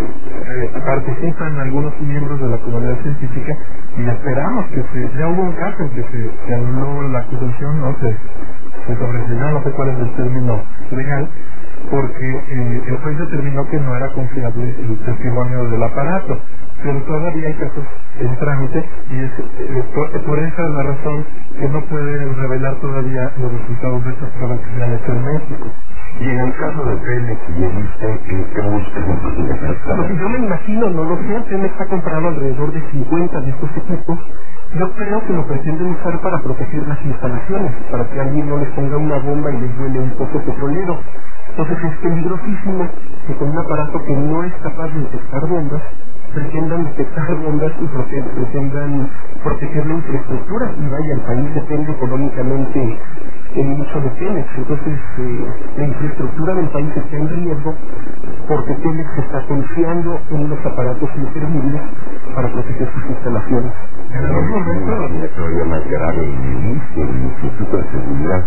participan algunos miembros de la comunidad científica, y esperamos que ya hubo un caso en que se anuló la acusación, no se sobreseñó, no sé cuál es el término legal, porque el juez determinó que no era confiable el testimonio del aparato, pero todavía hay casos en trámite, y es por esa la razón que no pueden revelar todavía los resultados de estas pruebas que se han hecho en México. Y en el caso de Pemex y el ISSSTE, ¿qué buscas en tu Lo que yo me imagino, no lo sé, Pemex ha comprado alrededor de 50 de estos equipos. Yo creo que lo pretenden usar para proteger las instalaciones, para que alguien no les ponga una bomba y les duele un poco petrolero. Entonces es peligrosísimo que con un aparato que no es capaz de detectar bombas, pretendan detectar bombas y pretendan proteger la infraestructura. Y vaya, el país depende económicamente mucho de Pemex. Entonces la infraestructura del país está en riesgo porque Pemex está confiando en unos aparatos inservibles para proteger sus instalaciones. En algún momento es todavía más grave el Instituto de Seguridad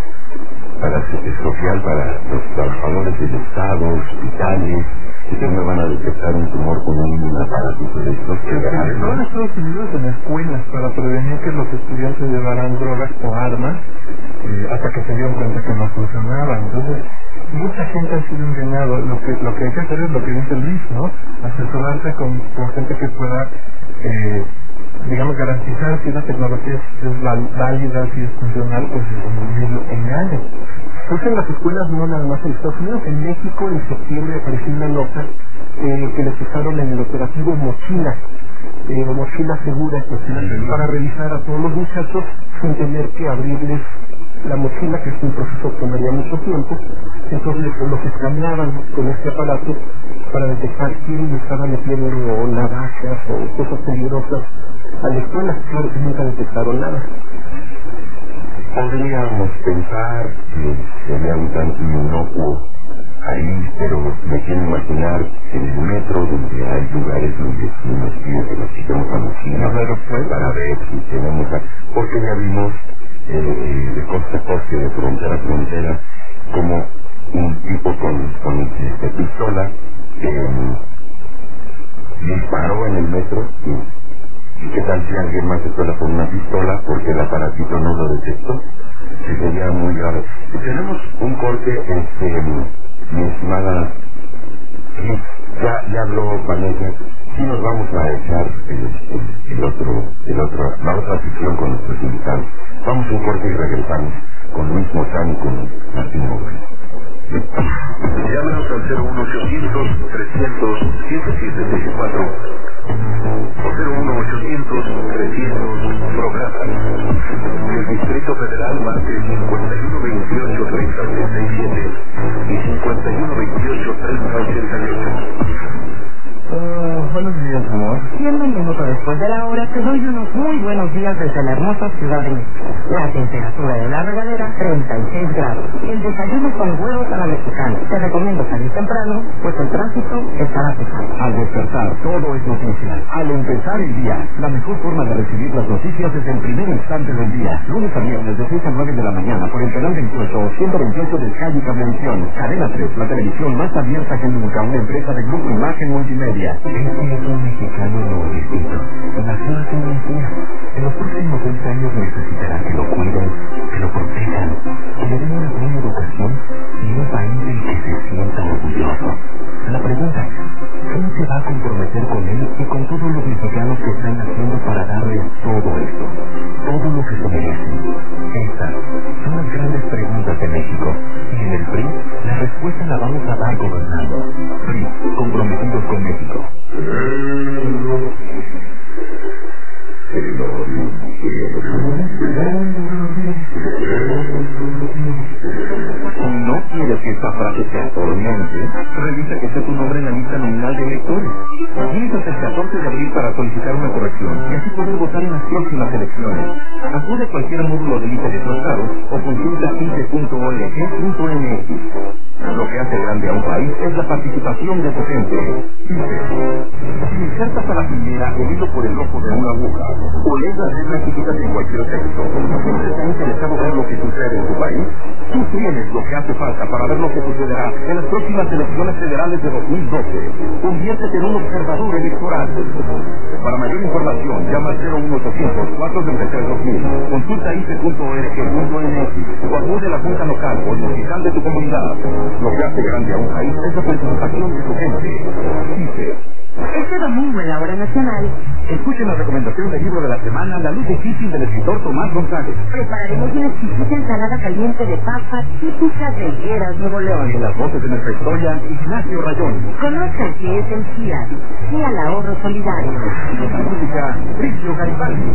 Social para los trabajadores del Estado, hospitales, que me van a detectar un tumor con un aparatito de estos que en Estados Unidos en escuelas para prevenir que los estudiantes llevaran drogas o armas hasta que se dieron cuenta que no funcionaban. Entonces mucha gente ha sido engañado. Lo que hay que hacer es lo que dice Luis, ¿no? Asesorarse con gente que pueda digamos, garantizar si la tecnología es válida, si es funcional, pues no engañe. Pues en las escuelas, no nada más en Estados Unidos, en México en septiembre apareció una nota que les usaron en el operativo Mochila, Mochila Segura, para revisar a todos los muchachos sin tener que abrirles la mochila, que es un proceso que tomaría mucho tiempo. Entonces los escaneaban con este aparato para detectar quién estaba metiendo navajas o cosas peligrosas a la escuela. Claro que nunca detectaron nada. Podríamos pensar que sería un tanto inocuo ahí, pero me quiero imaginar en el metro donde hay lugares donde nos piden que nos quitemos la mochila para ver si tenemos porque ya vimos de costa a costa, de frontera a frontera, como un tipo con pistola disparó en el metro. ¿Y qué tal si alguien más se cuela con una pistola porque el aparatito no lo detectó? Que sería muy grave. Y tenemos un corte, mi estimada, ya habló Vanessa, sí nos vamos a echar la otra sección con nuestros invitados. Vamos a un corte y regresamos con Luis Mozán y con Martín Móvil. Llámenos al 01800-300-7764 o 01800-300 programas. El Distrito Federal marque 5128-3087 y 5128-3088. Buenos días, amor. 100 minutos después de la hora te doy unos muy buenos días desde la hermosa Ciudad de México. La temperatura de la regadera, 36 grados. El desayuno con huevos a la mexicana. Te recomiendo salir temprano, pues el tránsito estará pesado. Al despertar, todo es noticia. Al empezar el día, la mejor forma de recibir las noticias es el primer instante del día. Lunes a viernes de 6 a 9 de la mañana por el canal 28 128 de Sky y Cablevisión. Cadena 3, la televisión más abierta que nunca, una empresa de Grupo Imagen Multimedia. Este es un mexicano nuevecito. Nació hace unos días. En los próximos 20 años necesitará que lo cuiden, que lo protejan, que le den una buena educación y un país del que se sienta orgulloso. La pregunta es, ¿quién se va a comprometer con él y con todos los mexicanos que están haciendo para darle todo esto? Todo lo que se merecen. Estas son las grandes preguntas de México. Y en el PRI, la respuesta la vamos a dar gobernando. PRI, comprometidos con México. Si no quieres que esta frase te atormente, revisa que esté tu nombre en la lista nominal de electores. Tienes hasta el 14 de abril para solicitar una corrección y así poder votar en las próximas elecciones. Acude a cualquier módulo del IFE de tu estado o consulta ife.org.mx. Lo que hace grande a un país es la participación de su gente. IFE. Si insertas a la primera el hilo por el ojo de una aguja o lees las reglas chiquitas en cualquier texto, ¿siempre está interesado ver lo que sucede en tu país? Tú tienes lo que hace falta para ver lo que sucederá en las próximas elecciones federales de 2012. Conviértete en un observador electoral. Para mayor información, llama al 01800-433-2000. Consulta ife.org.mx o acude a la junta local o el hospital de tu comunidad. Lo que hace grande a un país es la participación de su gente. IFE. Este domingo en la Hora Nacional, escuchen la recomendación del libro de la semana, La luz difícil, del escritor Tomás González. prepararemos una exquisita ensalada caliente de papa típica de Higueras, Nuevo León. En las voces de nuestra historia, Ignacio Rayón. Conozcan qué es el CIA, sí al ahorro solidario. La música, Fricio Garibaldi.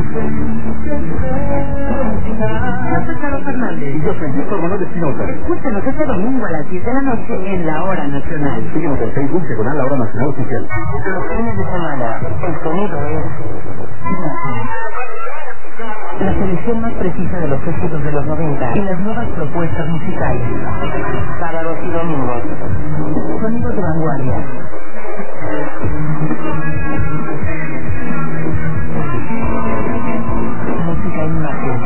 Yo soy Caro Fernández. Y yo soy Víctor Manuel Espinosa. Escúchenos este domingo a las 10 de la noche en la Hora Nacional. Síguenos en Facebook, diagonal La Hora Nacional Oficial. Los fines de semana, el sonido es... La selección más precisa de los éxitos de los 90 y las nuevas propuestas musicales. Sábados y domingos. Sonidos de vanguardia. Música e imagen.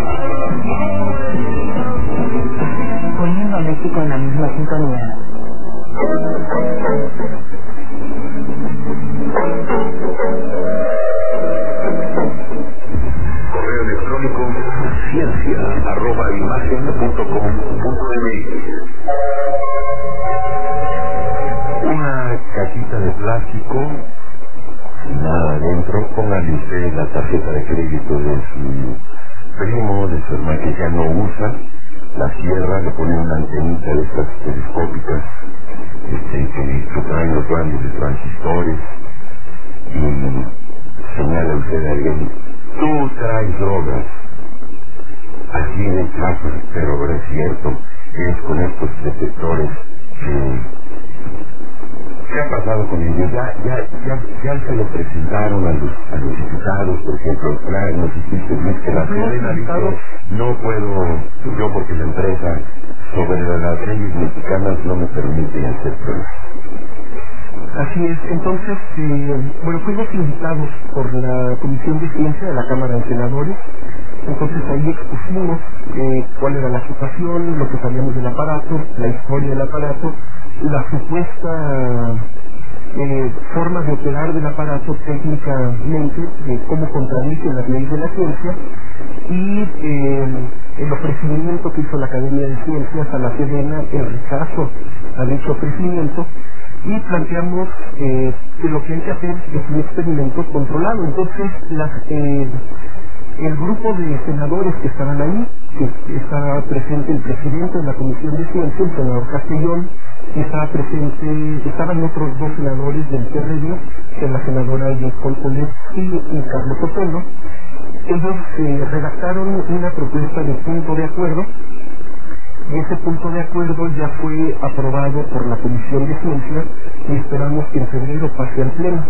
Poniendo a México en la misma sintonía. Correo electrónico ciencia@imagen.com.mx. Una cajita de plástico, sin nada adentro. Póngale usted la tarjeta de crédito de su primo, de su hermana que ya no usa, la cierra, le pone una antenita de estas telescópicas que traen los grandes de transistores y señala usted a alguien: tú traes drogas. Así de caso, pero ahora es cierto, es con estos detectores que... ¿Qué ha pasado con ellos? Ya se lo presentaron a los diputados, por ejemplo, claro, nos hiciste que la Sedena dice, no puedo, yo porque la empresa sobre las leyes mexicanas no me permite hacer pruebas. Así es, entonces, fuimos invitados por la Comisión de Ciencia de la Cámara de Senadores. Entonces ahí expusimos cuál era la situación, lo que sabíamos del aparato, la historia del aparato, la supuesta forma de operar del aparato técnicamente, de cómo contradicen las leyes de la ciencia, y el ofrecimiento que hizo la Academia de Ciencias a la Sedena, el rechazo a dicho ofrecimiento, y planteamos que lo que hay que hacer es un experimento controlado. Entonces el grupo de senadores que estaban ahí, que estaba presente el presidente de la Comisión de Ciencia, el senador Castellón, y estaban otros dos senadores del PRD, que es la senadora Nicole Polet y Carlos Sotelo. Ellos redactaron una propuesta de punto de acuerdo, y ese punto de acuerdo ya fue aprobado por la Comisión de Ciencia y esperamos que en febrero pase al Pleno.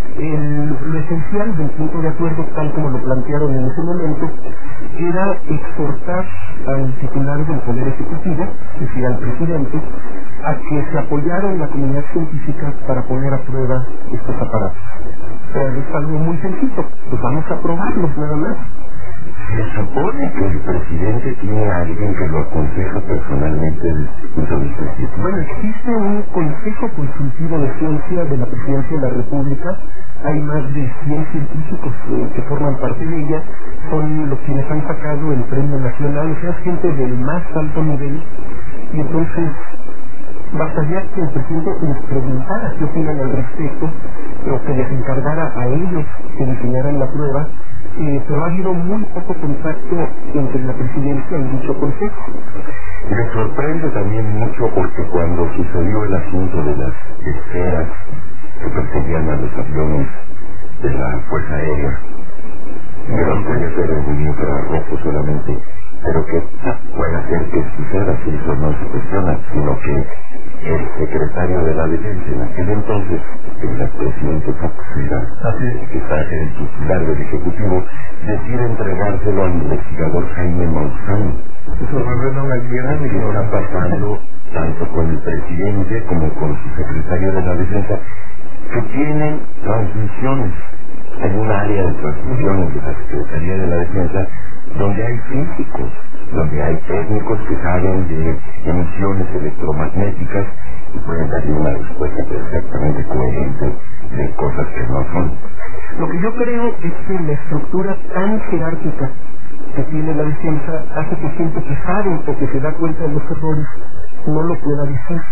Lo esencial del punto de acuerdo, tal como lo plantearon en ese momento, era exhortar al titular del Poder Ejecutivo, es decir, al presidente, a que se apoyara en la comunidad científica para poner a prueba estos aparatos. Es algo muy sencillo, pues vamos a probarlos nada más. Se supone que el presidente tiene a alguien que lo aconseja personalmente desde el punto de vista científico. Bueno, existe un Consejo Consultivo de Ciencia de la Presidencia de la República. Hay más de 100 científicos que forman parte de ella. Son los quienes han sacado el Premio Nacional, o sea, gente del más alto nivel. Y entonces bastaría que el presidente les preguntara qué opinan al respecto, o que les encargara a ellos que diseñaran la prueba. Pero ha habido muy poco contacto entre la presidencia y dicho consejo. Me sorprende también mucho porque cuando sucedió el asunto de las esferas que perseguían a los aviones de la Fuerza Aérea, que no podía ser un infrarrojo solamente, pero que puede hacer que suceda, si eso no se cuestiona, sino que el secretario de la Defensa en aquel entonces, el presidente Fox, que está en el titular del Ejecutivo, decide entregárselo al investigador Jaime Maussan. Eso revela una guerra que está pasando tanto con el presidente como con su secretario de la Defensa, que tienen transmisiones. Hay un área de transmisiones de la Secretaría de la Defensa donde hay físicos, donde hay técnicos que saben de emisiones electromagnéticas y pueden darle una respuesta perfectamente coherente de cosas que no son. Lo que yo creo es que la estructura tan jerárquica que tiene la defensa hace que gente que sabe o que se da cuenta de los errores no lo pueda decir.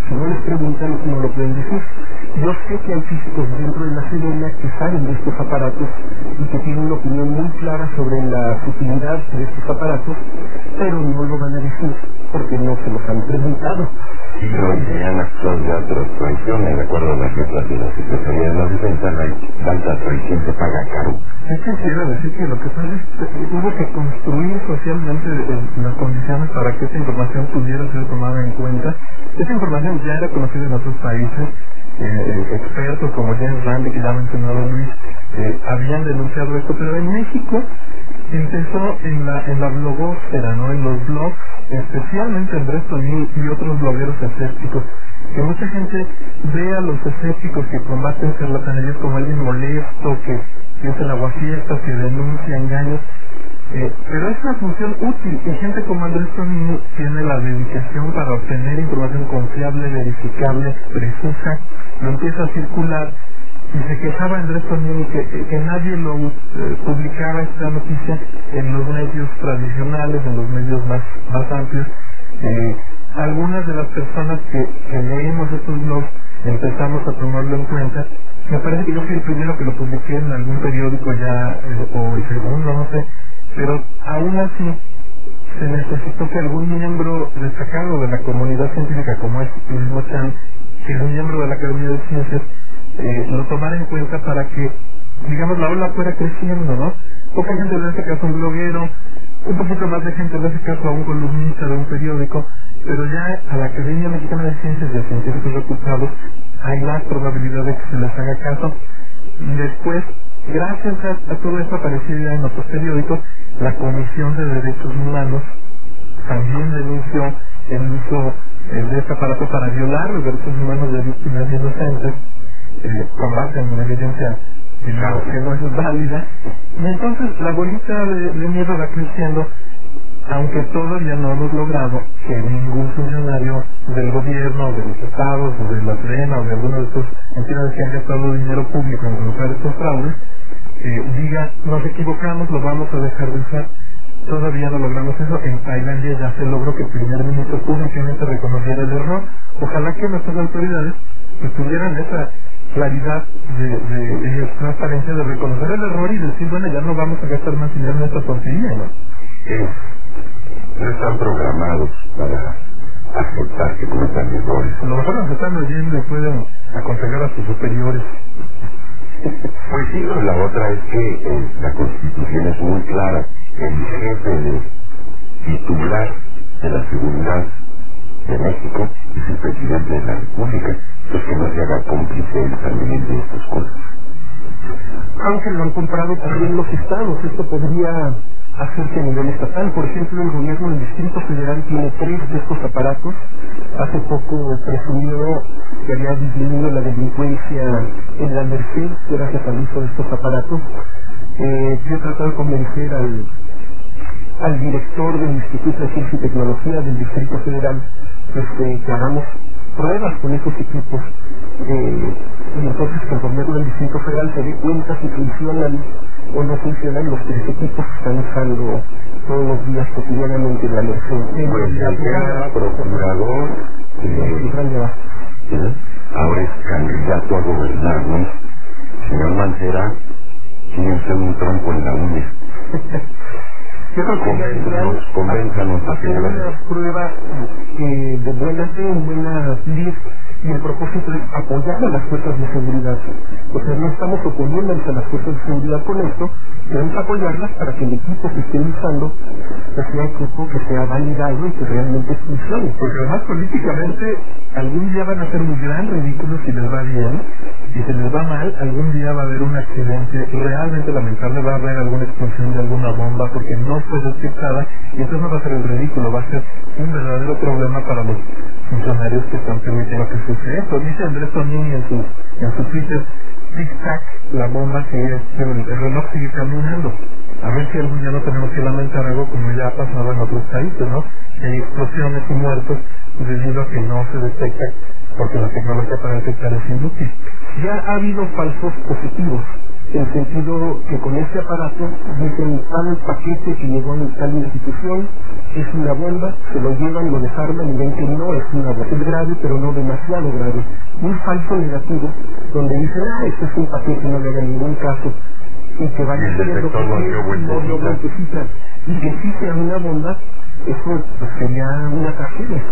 Si no les preguntan, no lo pueden decir. Yo sé que hay físicos dentro de la Sedena que saben de estos aparatos y que tienen una opinión muy clara sobre la utilidad de estos aparatos, pero no lo van a decir porque no se los han preguntado. Sí, no, ya en la actualidad de las traiciones, de acuerdo a las reglas de la Secretaría de la Defensa, la alta traición se paga caro. Yo quisiera decir que lo que pasa es que hubo que construir socialmente las condiciones para que esta información pudiera ser tomada en cuenta. Esta información ya era conocida en otros países. Expertos como James Randi, que ya ha mencionado Luis, habían denunciado esto, pero en México empezó en la blogósfera, ¿no? En los blogs, especialmente Andrés Tonini y otros blogueros escépticos, que mucha gente ve a los escépticos que combaten charlatanerías como alguien molesto, que es el aguafiestas, que denuncia engaños, pero es una función útil, y gente como Andrés Tonini tiene la dedicación para obtener información confiable, verificable, precisa, lo empieza a circular. Y se quejaba Andrés Tonini que nadie lo publicaba esta noticia en los medios tradicionales, en los medios más amplios. Algunas de las personas que leímos estos blogs empezamos a tomarlo en cuenta. Me parece que yo fui el primero que lo publiqué en algún periódico ya, o el segundo, no sé, pero aún así se necesitó que algún miembro destacado de la comunidad científica, como es Luis Mochán, que es un miembro de la Academia de Ciencias, lo tomara en cuenta para que, digamos, la ola fuera creciendo, ¿no? Poca gente le hace caso a un bloguero, un poquito más de gente le hace caso a un columnista de un periódico, pero ya a la Academia Mexicana de Ciencias y a científicos reputados hay más probabilidad de que se les haga caso. Y después, gracias a todo esto, apareció ya en otros periódicos, la Comisión de Derechos Humanos también denunció el uso de este aparato para violar los derechos humanos de víctimas inocentes, con base en una evidencia que no es válida. Y entonces la bolita de miedo va creciendo, aunque todavía no hemos logrado que ningún funcionario del gobierno, de los estados, o de la Sedena, o de alguna de estas entidades que han gastado dinero público en realizar estos fraudes, diga, nos equivocamos, lo vamos a dejar de usar. Todavía no logramos eso. En Tailandia ya se logró que el primer ministro públicamente reconociera el error. Ojalá que nuestras autoridades tuvieran esa claridad de transparencia de reconocer el error y decir, bueno, ya no vamos a gastar más dinero en esta tontería, ¿no? No están programados para aceptar que cometan errores. A lo mejor nos están oyendo y pueden aconsejar a sus superiores. Pues sí, la otra es que la Constitución es muy clara. El jefe de titular de la seguridad de México es el presidente de la República, pues que no se haga cómplice también de estas cosas. Aunque lo han comprado también los estados, esto podría hacerse a nivel estatal. Por ejemplo, el gobierno del Distrito Federal tiene 3 de estos aparatos. Hace poco presumió que había disminuido la delincuencia en la Merced gracias al uso de estos aparatos. Yo he tratado de convencer al director del Instituto de Ciencia y Tecnología del Distrito Federal que hagamos pruebas con estos equipos, y entonces conforme el Distrito Federal se dé cuenta si funcionan o no funcionan los 3 equipos que están usando todos los días cotidianamente en la Merced. Pues ya era procurador, ahora es candidato a gobernarnos. Señor Mancera, tiene usted un tronco en la uña. Yo creo que convénzanos a hacer una prueba de buena fe, buena lid, y el propósito es apoyar a las fuerzas de seguridad. O sea, no estamos oponiéndonos a las fuerzas de seguridad con esto, queremos apoyarlas para que el equipo que estén usando sea equipo que sea validado y que realmente funcione. Porque además políticamente algún día van a ser un gran ridículo si les va bien, y si les va mal, algún día va a haber un accidente realmente lamentable, va a haber alguna explosión de alguna bomba porque no fue detectada, y entonces no va a ser el ridículo, va a ser un verdadero problema para los funcionarios que están permitiendo que suceda esto. Dice Andrés Tonini en su Twitter, tic-tac, la bomba sigue, el reloj sigue caminando. A ver si algún día no tenemos que lamentar algo como ya ha pasado en otros países, ¿no? Que hay explosiones y muertos debido a que no se detecta porque la tecnología para detectar es inútil. Ya ha habido falsos positivos en el sentido que con este aparato dicen tal paquete que llegó a tal institución, es una bomba, se lo llevan, lo desarman y ven que no es una bomba, es grave pero no demasiado grave. Un falso negativo donde dicen, este es un paquete, no le hagan ningún caso, y que vaya haciendo no dio vueltecita, y que sí sea una bomba, eso pues, sería una tragedia.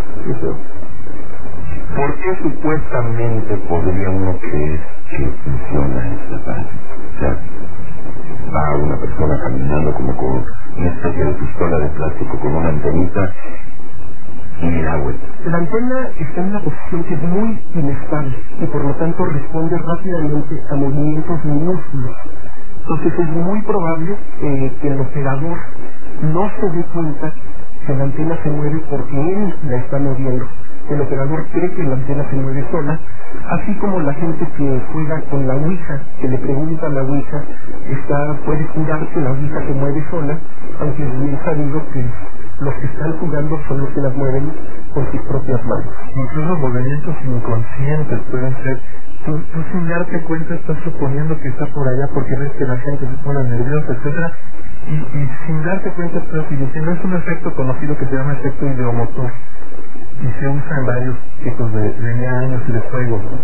¿Por qué supuestamente podría uno creer que funciona esta aparato? O sea, va una persona caminando como con una especie de pistola de plástico con una antenita y mira vuelta. La antena está en una posición que es muy inestable y por lo tanto responde rápidamente a movimientos minúsculos. Entonces es muy probable que el operador no se dé cuenta que la antena se mueve porque él la está moviendo. El operador cree que la antena se mueve sola, así como la gente que juega con la ouija, que le pregunta a la ouija, puede jurar que la ouija se mueve sola, aunque es bien sabido que los que están jugando son los que las mueven con sus propias manos. Incluso movimientos inconscientes pueden ser. Tú sin darte cuenta estás suponiendo que está por allá porque ves que la gente se pone nerviosa, etcétera, y sin darte cuenta estás diciendo, es un efecto conocido que se llama efecto ideomotor y se usa en varios tipos de años y de juegos, ¿no?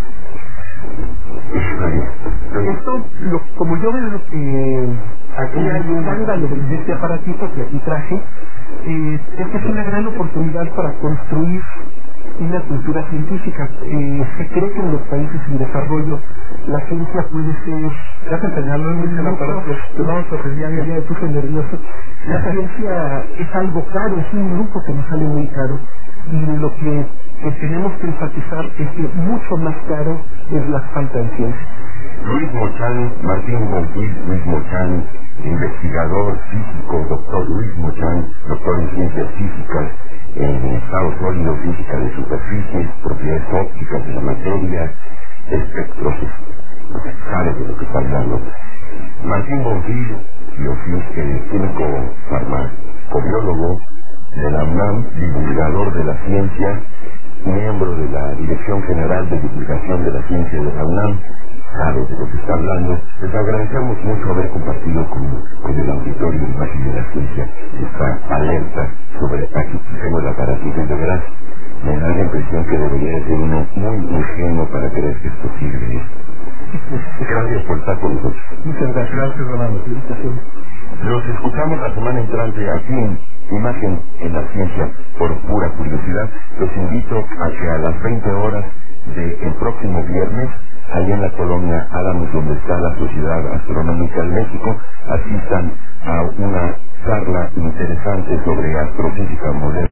Esto, como yo veo aquí hay un escándalo de este aparatito que aquí traje, esta es una gran oportunidad para construir una cultura científica. Se cree que en los países en desarrollo la ciencia puede ser... Ya te enseñarlo en un aparato. No, porque ya me puse nervioso. La ciencia es algo caro, es un grupo que nos sale muy caro. Y lo que tenemos que enfatizar es que mucho más caro es la falta de ciencia. Luis Mochán, Martín Bonfil, Luis Mochán, investigador físico, doctor Luis Mochán, doctor en ciencias físicas, en estado sólido, física de superficies, propiedades ópticas de la materia, espectros, sabe de lo que está hablando. Martín Bonfil, químico farmacobiólogo de la UNAM, divulgador de la ciencia, miembro de la Dirección General de Divulgación de la Ciencia de la UNAM, sabe de lo que está hablando. Les agradecemos mucho haber compartido con el auditorio la imagen de la ciencia, esta alerta sobre aquí tengo el aparatito y de veras me da la impresión que debería ser uno muy ingenuo para creer que esto sirve. Gracias por estar con nosotros. Muchas gracias. Gracias, Rolando. Los escuchamos la semana entrante aquí en Imagen en la Ciencia. Por pura curiosidad, los invito a que a las 20 horas del próximo viernes, allí en la colonia Álamos, donde está la Sociedad Astronómica de México, asistan a una charla interesante sobre astrofísica moderna.